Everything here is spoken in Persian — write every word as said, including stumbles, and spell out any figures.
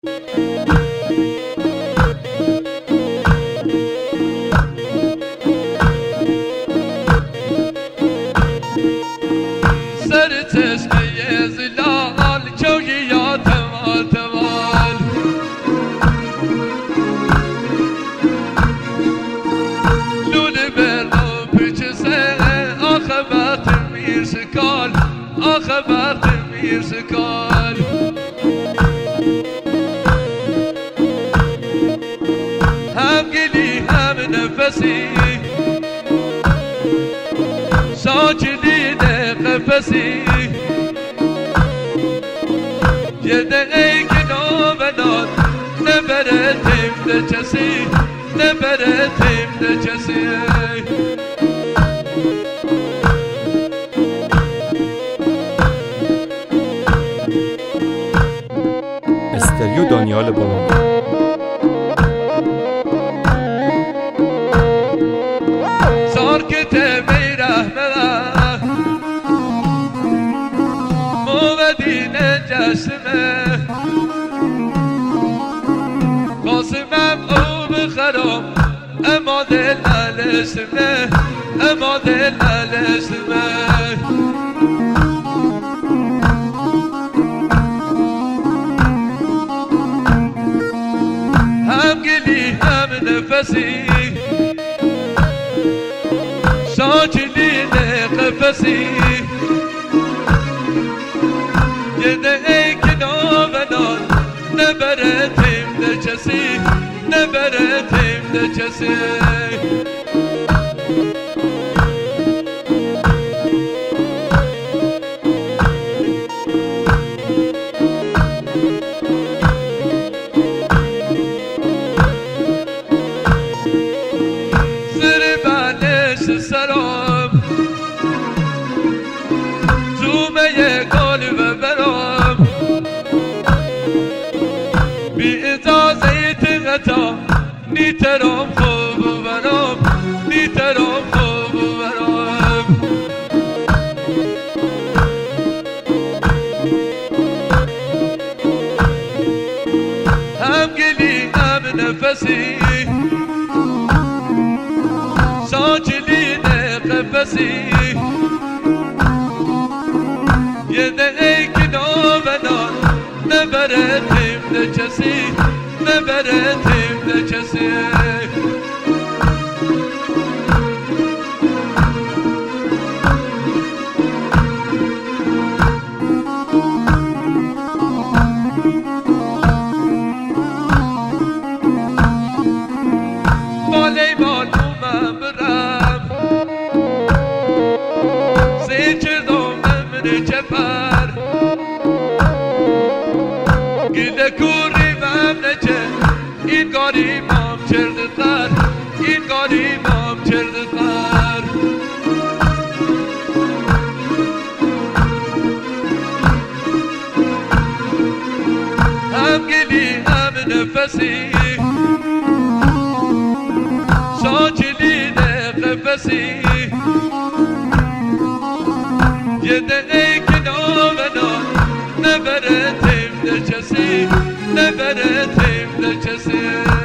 سر چشمه زلال چوگیا توال توال لوله برو پچسه آخه وقت میر شکال آخه وقت میر شکال هم گلی هم نفسی ساچلی ده قفسی یه دقیقه که نامنان نبره تیم ده چسی نبره تیم ده چسی استریو دانیال بابا سارکت میره ملا موودین جسمه قاسمم او بخرام اما دل الاسمه اما دل الاسمه هم گلی هم نفسی ساچلی ده قفسی یه دقیقه که نامنان نبره تیم ده چسی نبره تیم ده چسی سرام زومه گل و برام بی اجازه تغتا نیترام خوب و برام نیترام خوب و برام هم گلی هم نفسی ساچلی ده قفسی یه دقیقه که نامنان نبره تیم ده چسی نبره تیم ده چسی بالی بالومم برم سیچردم من چپر گیده کوری مم نچه این گاری مام چرده تر این گاری مام چرده تر هم گلی هم نفسی ساچلی ده قفسی یه دقیقه که نامنان نبره تیم ده چسی نبره تیم ده چسی